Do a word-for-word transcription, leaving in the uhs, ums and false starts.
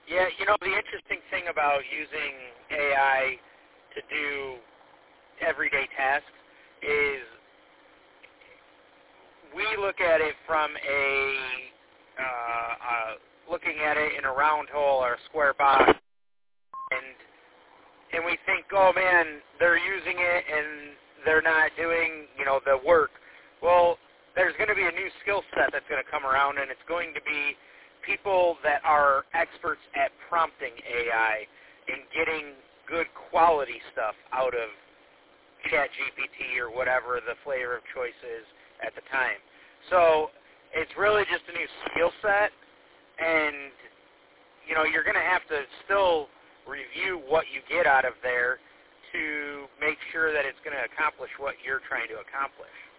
Yeah, you know, the interesting thing about using A I to do everyday tasks is we look at it from a, uh, uh, looking at it in a round hole or a square box, and and we think, oh man, they're using it and they're not doing, you know, the work. Well, there's going to be a new skill set that's going to come around, and it's going to be people that are experts at prompting A I and getting good quality stuff out of ChatGPT or whatever the flavor of choice is at the time. So it's really just a new skill set, and, you know, you're going to have to still review what you get out of there to make sure that it's going to accomplish what you're trying to accomplish.